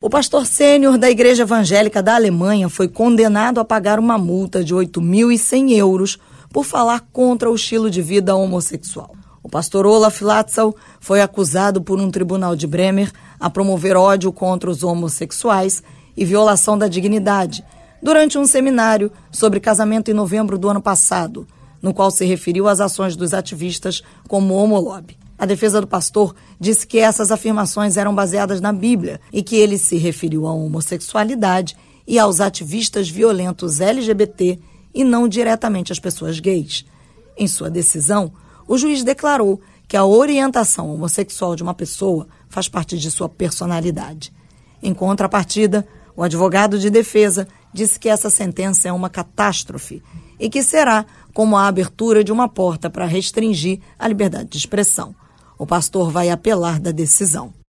O pastor sênior da Igreja Evangélica da Alemanha foi condenado a pagar uma multa de 8.100 euros por falar contra o estilo de vida homossexual. O pastor Olaf Latzel foi acusado por um tribunal de Bremer a promover ódio contra os homossexuais e violação da dignidade durante um seminário sobre casamento em novembro do ano passado, no qual se referiu às ações dos ativistas como Homolobby. A defesa do pastor disse que essas afirmações eram baseadas na Bíblia e que ele se referiu à homossexualidade e aos ativistas violentos LGBT e não diretamente às pessoas gays. Em sua decisão, o juiz declarou que a orientação homossexual de uma pessoa faz parte de sua personalidade. Em contrapartida, o advogado de defesa disse que essa sentença é uma catástrofe e que será como a abertura de uma porta para restringir a liberdade de expressão. O pastor vai apelar da decisão.